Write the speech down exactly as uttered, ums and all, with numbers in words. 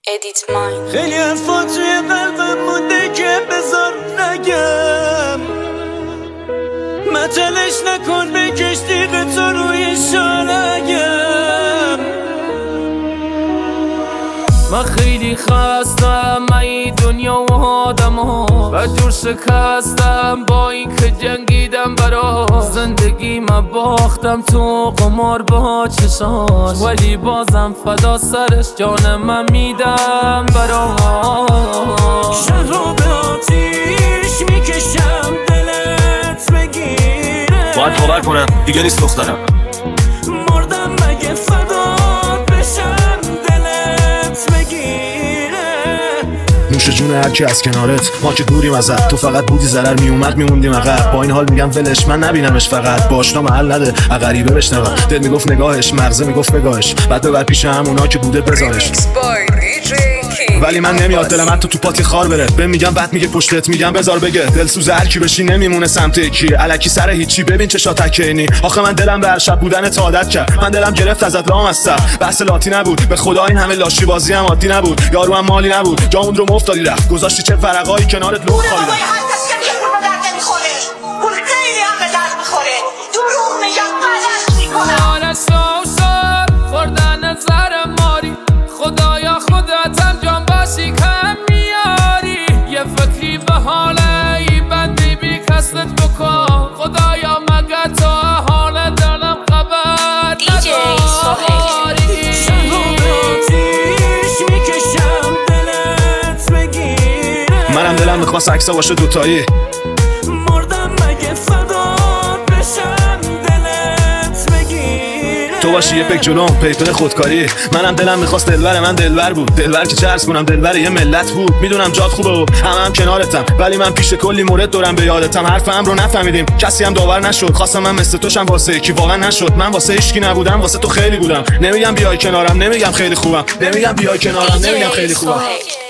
ادیت مایند. خیلی حرفا توی قلبم مونده که بذار نگم، متلش نکن بکش دیگه تو روی شالگم. من خیلی خستم ای دنیا و آدم ها، و جور شکستم با این که جنگیدم برا زندگی. من باختم تو قمار با چشاش، ولی بازم فدا سرش جان من میدم برا. شهر رو به آتیش میکشم دلت بگیره، باید باور کنم دیگه نیست دخترم. مردم مگه فدات بشم دلت بگیره. نوش جون هرکی از کنارت، ما که دوریم ازت، تو فقط بودی ضرر میومد میموندیم عقب. با این حال میگم ولش، من نبینمش فقط باشنا محل نده غریبه بشنوم. دل میگفت نگاهش، مغزه میگفت بگاهش، بعد ببر پیش همونا که بوده بذارش. ولی من نمیاد دلم حتی تو پاتی خار بره. بهم میگم بعد میگه پشتت، میگم بذار بگه. دلسوز هر کی بشی نمیمونه سمت کی، الکی سر هیچی. ببین چه شاتکینی، آخه من دلم به هر شب بودن تا عادت کرد. من دلم گرفت ازت لام هستم، بحث لاتی نبود به خدا. این همه لاشی بازی هم عادی نبود، یارو هم مالی نبود. جامون رو مفتادی رفت، گذاشتی چه ورقایی کنارت لو خالی. خدایا خودتم جان باشی کم میاری، یه فکری به حال ای بندی بی کست بکن. خدایا مگه تو حال دلم خبر نداری. شهر رو به آتیش میکشم دلت بگیره. منم دلم میخواست عکسا باشه دوتایی، مردم مگه فدات بشم دلت بگیره. تو باشی یه پک جلوم پیتون خودکاری. منم دلم میخواست دلبر من دلبر بود، دلبر که چه عرض کنم دلبر یه ملت بود. میدونم جات خوبه و همه هم کنارتم، ولی من پیش کلی مورد دورم به یادتم. حرفم رو نفهمیدیم، کسی هم داور نشد. خواستم من مثل توشم واسه یکی، واقعا نشد. من واسه هیچکی نبودم، واسه تو خیلی بودم. نمیگم بیای کنارم، نمیگم خیلی خوبم، نمیگم بیای کنارم، نمیگم خیلی خوبم.